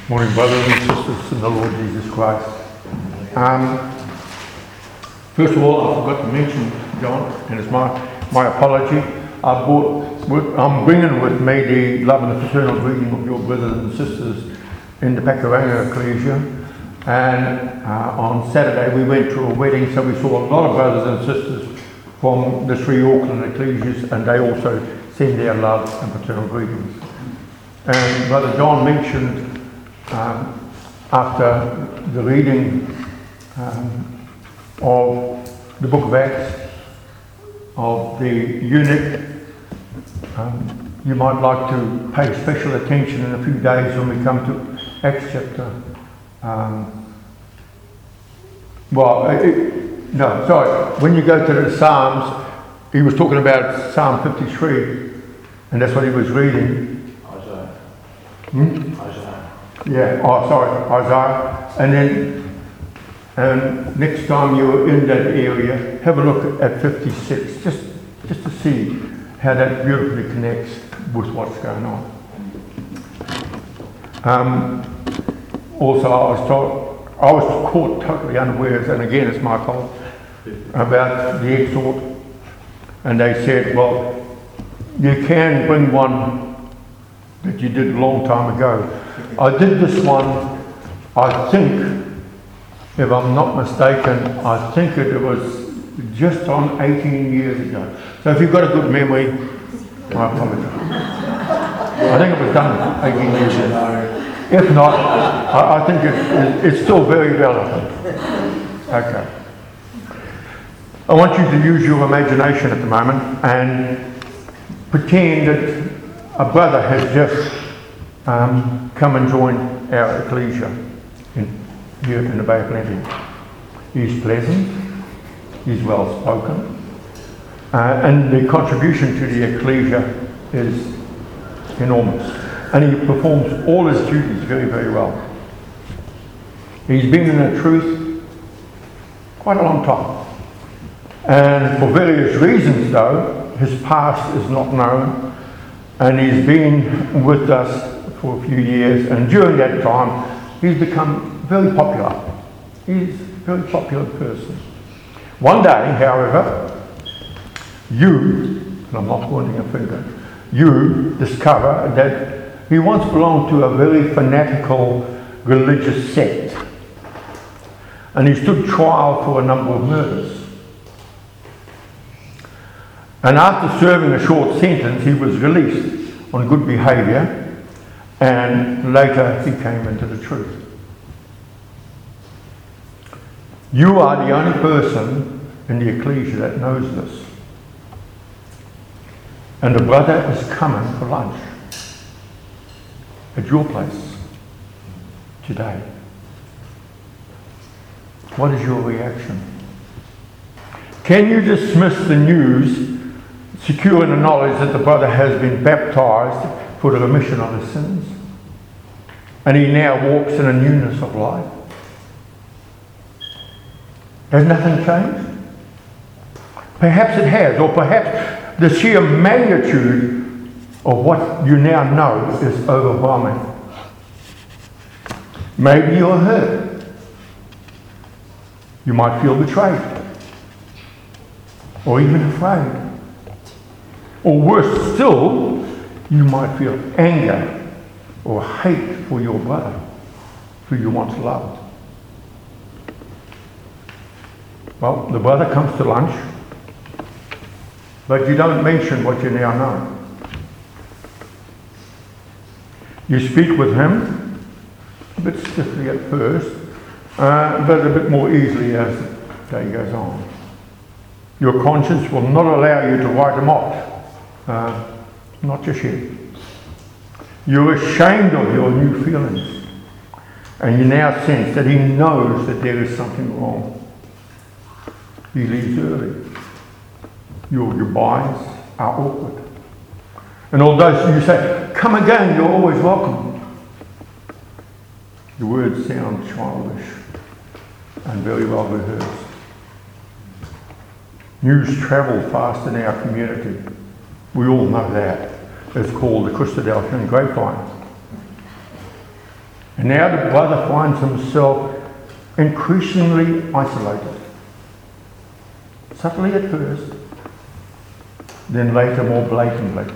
Morning, brothers and sisters in the Lord Jesus Christ. First of all, I forgot to mention, John, and it's my apology. I'm bringing with me the love and the fraternal greeting of your brothers and sisters in the Pakuranga Ecclesia. And on Saturday we went to a wedding, so we saw a lot of brothers and sisters from the three Auckland ecclesias, and they also send their love and fraternal greetings. And Brother John mentioned after the reading of the book of Acts of the eunuch, you might like to pay special attention in a few days when we come to Acts chapter. When you go to the Psalms, he was talking about Psalm 53, and that's what he was reading. Isaiah. Yeah, Isaiah. And then next time you're in that area, have a look at 56, just to see how that beautifully connects with what's going on. Also, I was caught totally unawares, and again it's my fault, about the exhort, and they said, well, you can bring one that you did a long time ago. I did this one, I think, if I'm not mistaken, I think it was just on 18 years ago. So if you've got a good memory, I apologise. I think it was done 18 years ago. If not, I think it's still very relevant. Okay. I want you to use your imagination at the moment and pretend that a brother has just come and joined our ecclesia here in the Bay of Plenty. He's pleasant, he's well spoken, and the contribution to the ecclesia is enormous, and he performs all his duties very, very well. He's been in the truth quite a long time, and for various reasons though, his past is not known, and he's been with us for a few years, and during that time he's become very popular. He's a very popular person. One day, however, and I'm not pointing a finger, you discover that he once belonged to a very fanatical religious sect, and he stood trial for a number of murders. And after serving a short sentence, he was released on good behaviour, and later he came into the truth. You are the only person in the ecclesia that knows this. And the brother is coming for lunch at your place today. What is your reaction? Can you dismiss the news, secure in the knowledge that the brother has been baptized for the remission of his sins, and he now walks in a newness of life? Has nothing changed? Perhaps it has, or perhaps the sheer magnitude of what you now know is overwhelming. Maybe you're hurt. You might feel betrayed, or even afraid. Or worse still, you might feel anger or hate for your brother who you once loved. Well, the brother comes to lunch, but you don't mention what you now know. You speak with him, a bit stiffly at first, but a bit more easily as the day goes on. Your conscience will not allow you to write him off, not just yet. You're ashamed of your new feelings, and you now sense that he knows that there is something wrong. He leaves early. Your goodbyes are awkward. And although you say, "Come again, you're always welcome," the words sound childish and very well rehearsed. News travel fast in our community. We all know that. It's called the Christadelphian grapevine. And now the brother finds himself increasingly isolated. Subtly at first, then later more blatantly.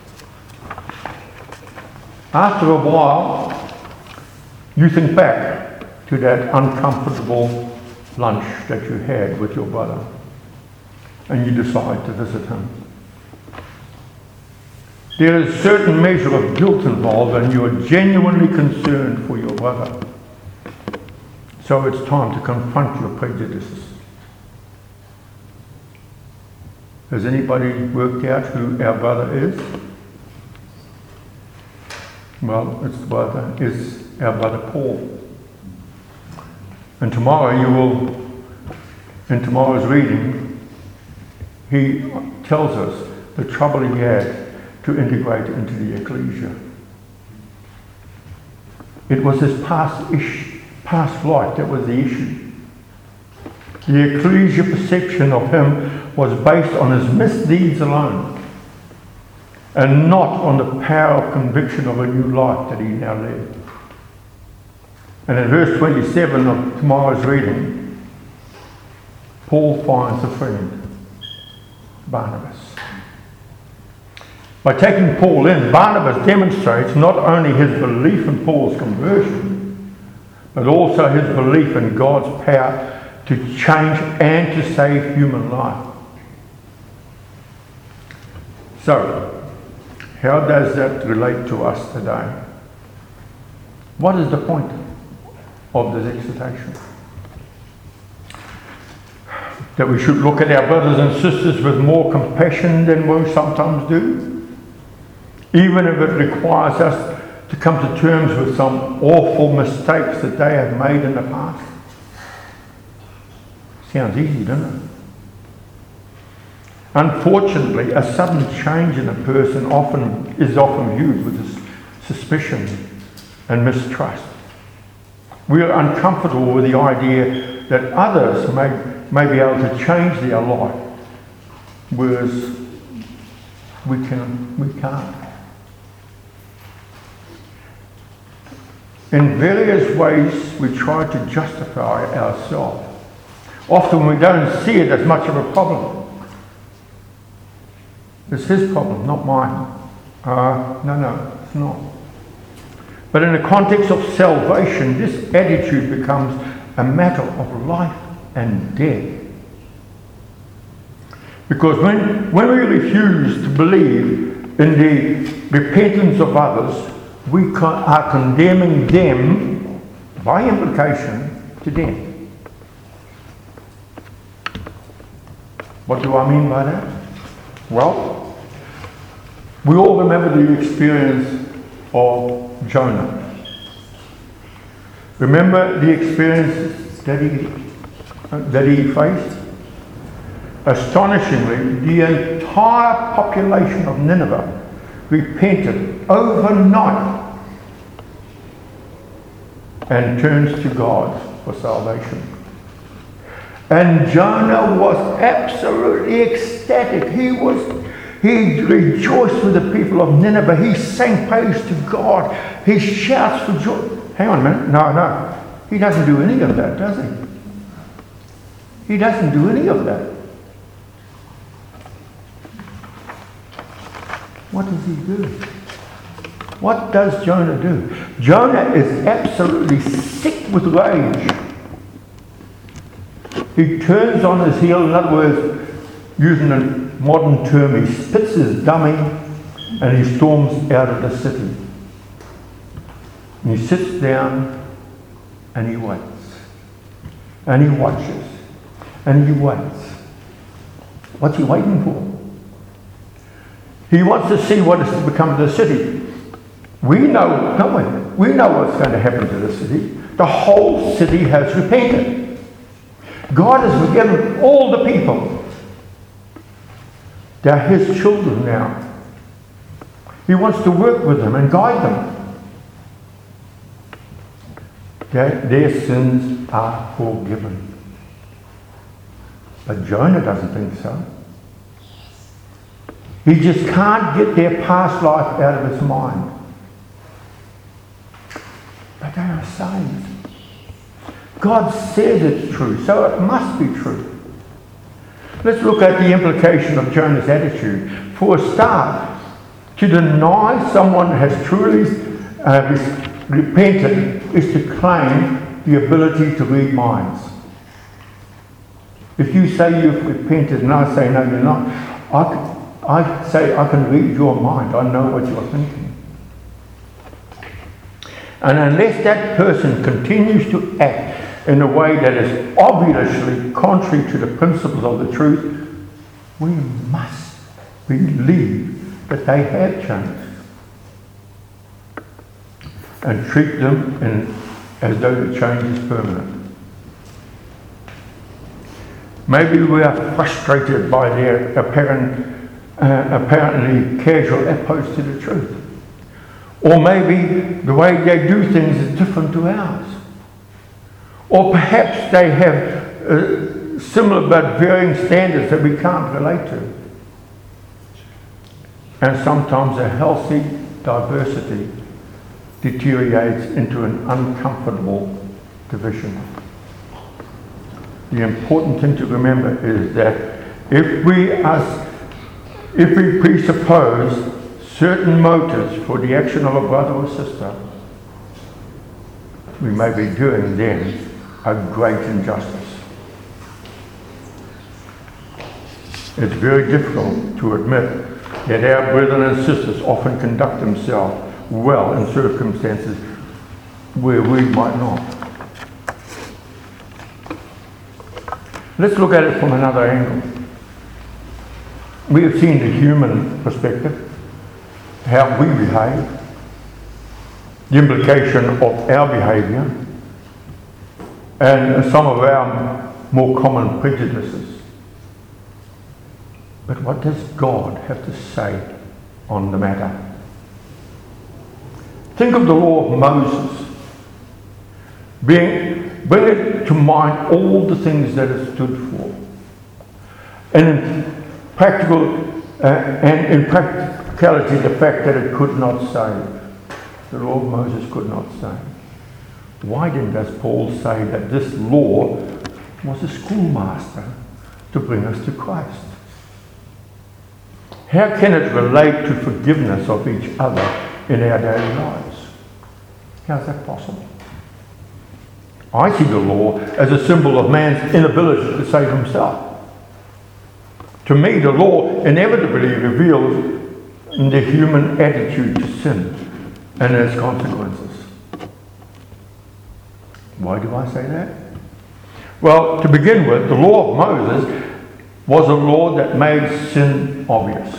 After a while, you think back to that uncomfortable lunch that you had with your brother, and you decide to visit him. There is a certain measure of guilt involved, and you are genuinely concerned for your brother. So it's time to confront your prejudices. Has anybody worked out who our brother is? Well, it's our brother Paul. And tomorrow in tomorrow's reading, he tells us the trouble he had to integrate into the ecclesia. It was his past life that was the issue. The ecclesia perception of him was based on his misdeeds alone, and not on the power of conviction of a new life that he now led. And in verse 27 of tomorrow's reading, Paul finds a friend, Barnabas. By taking Paul in, Barnabas demonstrates not only his belief in Paul's conversion, but also his belief in God's power to change and to save human life. So, how does that relate to us today? What is the point of this exhortation? That we should look at our brothers and sisters with more compassion than we sometimes do, even if it requires us to come to terms with some awful mistakes that they have made in the past. Sounds easy, doesn't it? Unfortunately, a sudden change in a person is often viewed with suspicion and mistrust. We are uncomfortable with the idea that others may be able to change their life, whereas we can't. In various ways, we try to justify ourselves. Often we don't see it as much of a problem. It's his problem, not mine. No, it's not. But in the context of salvation, this attitude becomes a matter of life and death. Because when we refuse to believe in the repentance of others, we are condemning them, by implication, to death. What do I mean by that? Well, we all remember the experience of Jonah. Remember the experience that he faced? Astonishingly, the entire population of Nineveh repented overnight and turns to God for salvation. And Jonah was absolutely ecstatic. He rejoiced with the people of Nineveh. He sang praise to God. He shouts for joy. Hang on a minute. No. He doesn't do any of that, does he? He doesn't do any of that. What does he do? What does Jonah do? Jonah is absolutely sick with rage. He turns on his heel, in other words, using a modern term, he spits his dummy and he storms out of the city. And he sits down and he waits. And he watches. And he waits. What's he waiting for? He wants to see what has become of the city. We know, don't we? We know what's going to happen to the city. The whole city has repented. God has forgiven all the people. They're his children now. He wants to work with them and guide them. Their sins are forgiven. But Jonah doesn't think so. He just can't get their past life out of his mind. but they are saved. God says it's true, so it must be true. Let's look at the implication of Jonah's attitude. For a start, to deny someone has truly repented is to claim the ability to read minds. If you say you've repented and I say no, you're not, I say I can read your mind. I know what you're thinking. And unless that person continues to act in a way that is obviously contrary to the principles of the truth, we must believe that they have changed and treat them as though the change is permanent. Maybe we are frustrated by their apparently casual approach to the truth. Or maybe the way they do things is different to ours. Or perhaps they have similar but varying standards that we can't relate to. And sometimes a healthy diversity deteriorates into an uncomfortable division. The important thing to remember is that if we presuppose certain motives for the action of a brother or sister, we may be doing them a great injustice. It's very difficult to admit that our brethren and sisters often conduct themselves well in circumstances where we might not. Let's look at it from another angle. We have seen the human perspective, how we behave, the implication of our behaviour, and some of our more common prejudices. But what does God have to say on the matter? Think of the law of Moses. Bring it to mind all the things that it stood for. And in practicality, the fact that it could not save. The law of Moses could not save. Why then does Paul say that this law was a schoolmaster to bring us to Christ? How can it relate to forgiveness of each other in our daily lives? How is that possible? I see the law as a symbol of man's inability to save himself. To me, the law inevitably reveals the human attitude to sin and its consequences. Why do I say that? Well, to begin with, the law of Moses was a law that made sin obvious.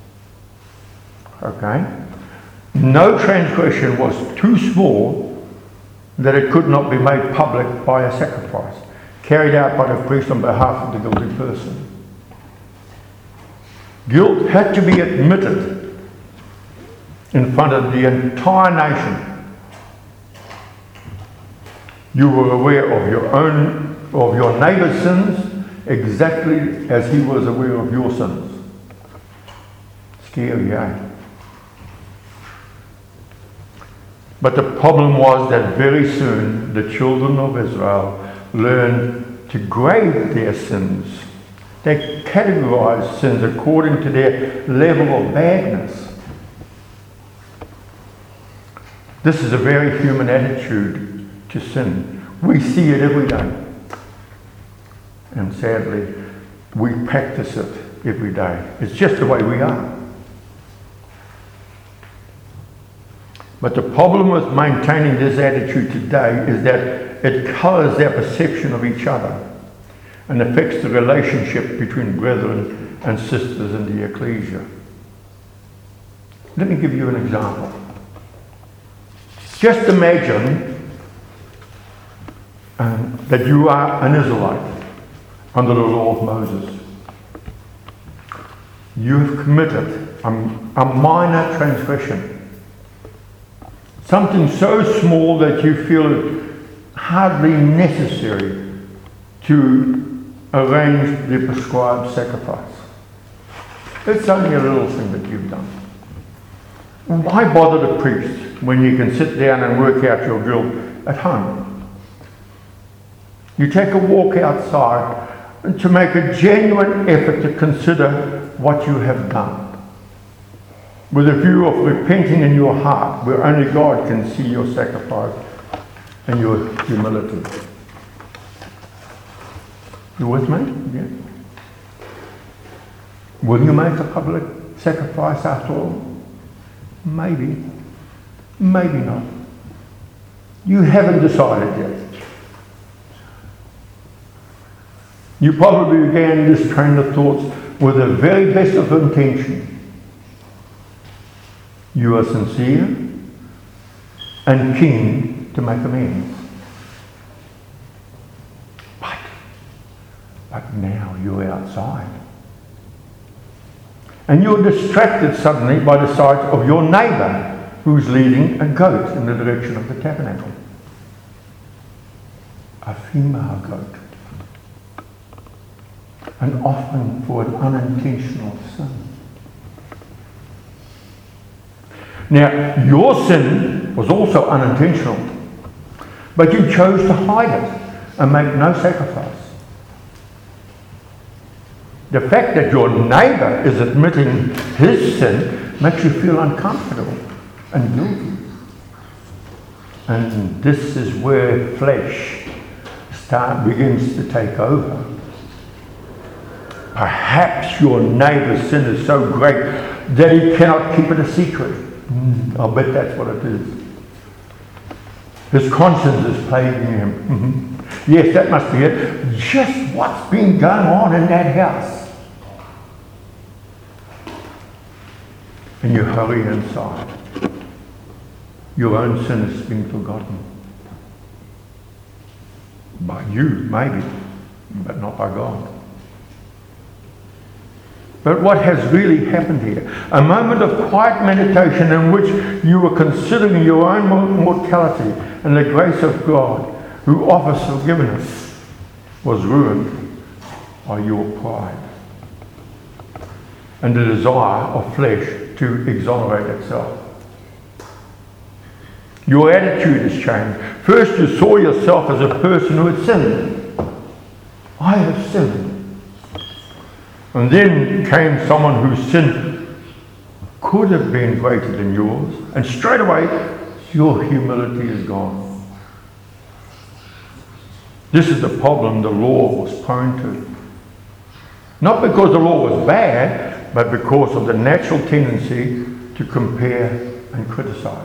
Okay? No transgression was too small that it could not be made public by a sacrifice, carried out by the priest on behalf of the guilty person. Guilt had to be admitted in front of the entire nation. You were aware of your neighbour's sins exactly as he was aware of your sins. Scary, eh? But the problem was that very soon the children of Israel learned to grade their sins. They categorized sins according to their level of badness. This is a very human attitude to sin. We see it every day. And sadly, we practice it every day. It's just the way we are. But the problem with maintaining this attitude today is that it colours our perception of each other and affects the relationship between brethren and sisters in the ecclesia. Let me give you an example. Just imagine that you are an Israelite under the law of Moses. You have committed a minor transgression. Something so small that you feel it hardly necessary to arrange the prescribed sacrifice. It's only a little thing that you've done. Why bother the priest when you can sit down and work out your guilt at home. You take a walk outside and to make a genuine effort to consider what you have done, with a view of repenting in your heart, where only God can see your sacrifice and your humility. You with me? Yeah. Will you make a public sacrifice after all? Maybe. Maybe not. You haven't decided yet. You probably began this train of thoughts with the very best of intention. You are sincere and keen to make amends. But now you're outside. And you're distracted suddenly by the sight of your neighbour who's leading a goat in the direction of the tabernacle. A female goat. An offering for an unintentional sin. Now, your sin was also unintentional, but you chose to hide it and make no sacrifice. The fact that your neighbour is admitting his sin makes you feel uncomfortable and guilty. And this is where flesh begins to take over. Perhaps your neighbour's sin is so great that he cannot keep it a secret. I'll bet that's what it is. His conscience is plaguing him. Yes, that must be it. Just what's been going on in that house? And you hurry inside. Your own sin has been forgotten. By you, maybe, but not by God. But what has really happened here? A moment of quiet meditation in which you were considering your own mortality and the grace of God, who offers forgiveness, was ruined by your pride and the desire of flesh to exonerate itself. Your attitude has changed. First you saw yourself as a person who had sinned. I have sinned. And then came someone whose sin could have been greater than yours, and straight away your humility is gone. This is the problem the law was prone to. Not because the law was bad, but because of the natural tendency to compare and criticize.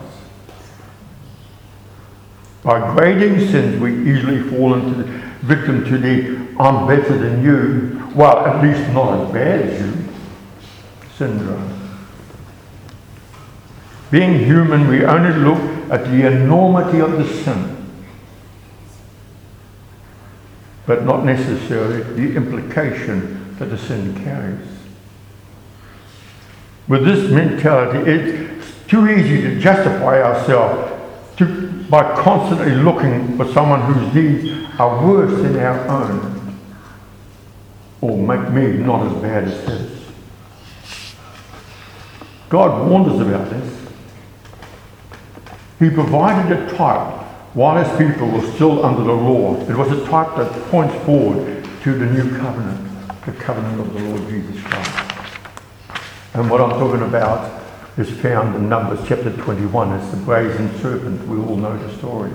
By grading sins, we easily fall into the victim to the I'm better than you, well, at least not as bad as you syndrome. Being human, we only look at the enormity of the sin, but not necessarily the implication that the sin carries. With this mentality, it's too easy to justify ourselves by constantly looking for someone whose deeds are worse than our own, or make me not as bad as his. God warned us about this. He provided a type while his people were still under the law. It was a type that points forward to the new covenant, the covenant of the Lord Jesus Christ. And what I'm talking about is found in Numbers chapter 21. It's the brazen serpent. We all know the story.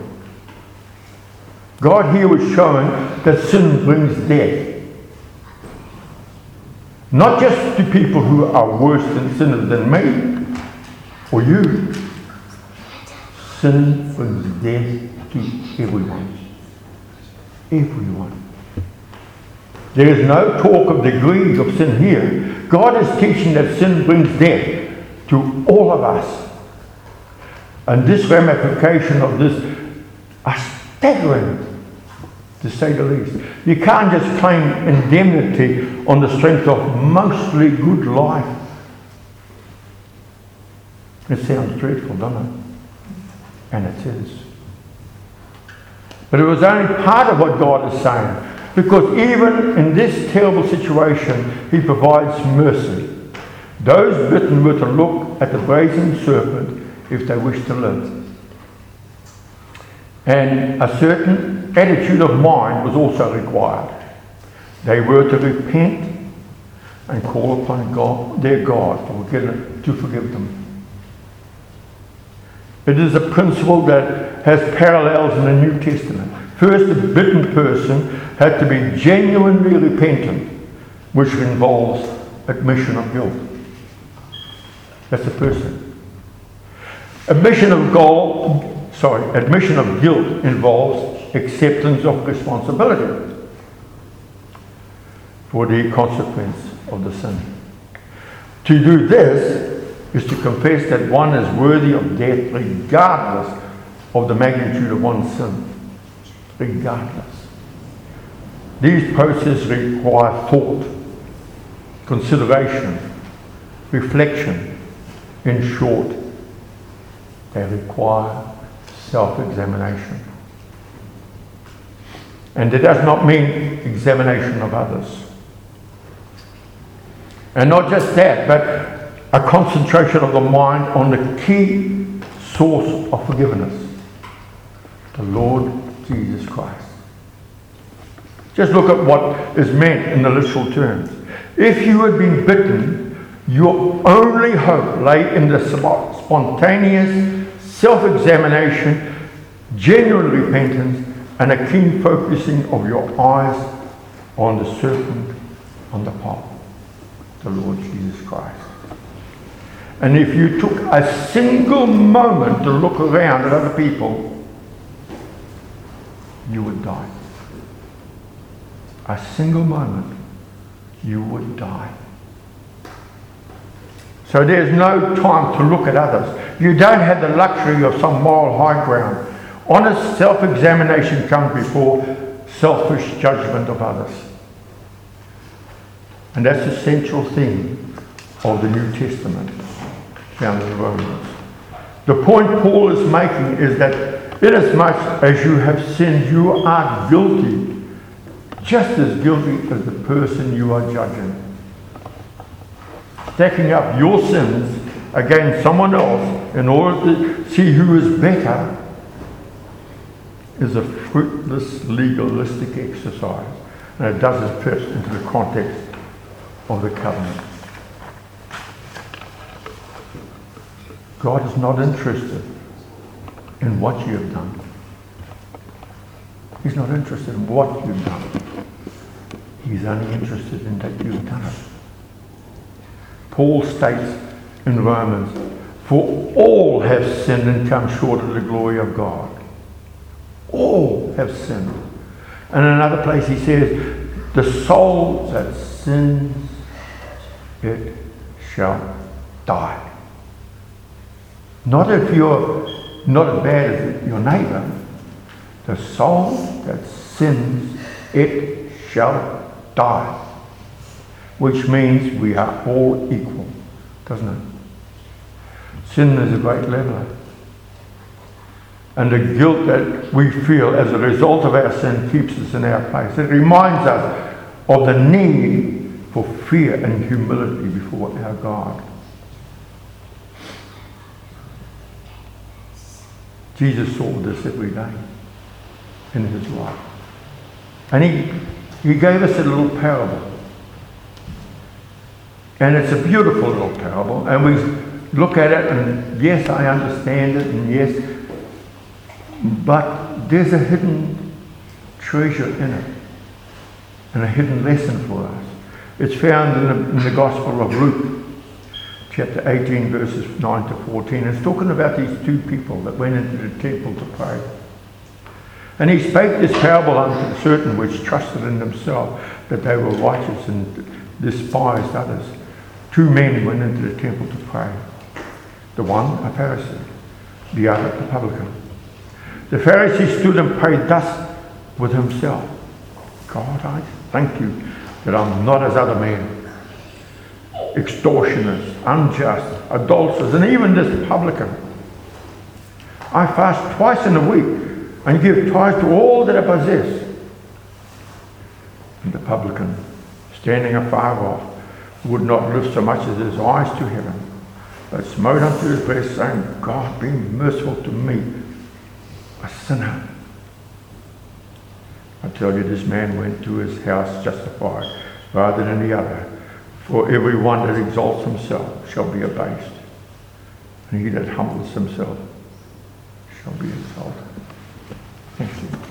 God here was showing that sin brings death. Not just to people who are worse than sinners than me or you. Sin brings death to everyone. Everyone. There is no talk of degrees of sin here. God is teaching that sin brings death to all of us. And this ramification of this are staggering, to say the least. You can't just claim indemnity on the strength of mostly good life. It sounds dreadful, doesn't it? And it is. But it was only part of what God is saying. Because even in this terrible situation, he provides mercy. Those bitten were to look at the brazen serpent if they wish to live. And a certain attitude of mind was also required. They were to repent and call upon God, their God, to forgive them. It is a principle that has parallels in the New Testament. First, the bitten person had to be genuinely repentant, which involves admission of guilt. That's the first thing. Admission of guilt involves acceptance of responsibility for the consequence of the sin. To do this is to confess that one is worthy of death regardless of the magnitude of one's sin. Regardless. These processes require thought, consideration, reflection. In short, they require self-examination. And it does not mean examination of others. And not just that, but a concentration of the mind on the key source of forgiveness, the Lord Jesus Christ. Just look at what is meant in the literal terms. If you had been bitten, your only hope lay in the spontaneous self-examination, genuine repentance, and a keen focusing of your eyes on the serpent on the pole, the Lord Jesus Christ. And if you took a single moment to look around at other people, you would die. A single moment, you would die. So there's no time to look at others. You don't have the luxury of some moral high ground. Honest self-examination comes before selfish judgment of others. And that's the central theme of the New Testament found in Romans. The point Paul is making is that inasmuch as you have sinned, you are guilty, just as guilty as the person you are judging. Stacking up your sins against someone else in order to see who is better is a fruitless legalistic exercise, and it doesn't fit into the context of the covenant. God is not interested in what you have done. He's not interested in what you've done. He's only interested in that you've done it. Paul states in Romans, for all have sinned and come short of the glory of God. All have sinned. And in another place he says, the soul that sins, it shall die. Not if you're not as bad as your neighbour. The soul that sins, it shall die. Which means we are all equal, doesn't it? Sin is a great leveler. And the guilt that we feel as a result of our sin keeps us in our place. It reminds us of the need for fear and humility before our God. Jesus saw this every day in his life. And he gave us a little parable. And it's a beautiful little parable. And we look at it and yes, I understand it, and yes, but there's a hidden treasure in it and a hidden lesson for us. It's found in the Gospel of Luke, chapter 18, verses 9 to 14. It's talking about these two people that went into the temple to pray. And he spake this parable unto certain which trusted in themselves that they were righteous and despised others. Two men went into the temple to pray. The one a Pharisee, the other a publican. The Pharisee stood and prayed thus with himself. God, I thank you that I'm not as other men, extortioners, unjust, adulterers, and even this publican. I fast twice in a week and give tithes to all that I possess. And the publican, standing afar off, would not lift so much as his eyes to heaven, but smote unto his breast, saying, God, be merciful to me, a sinner. I tell you, this man went to his house justified rather than the other. For every one that exalts himself shall be abased, and he that humbles himself shall be exalted. Thank you.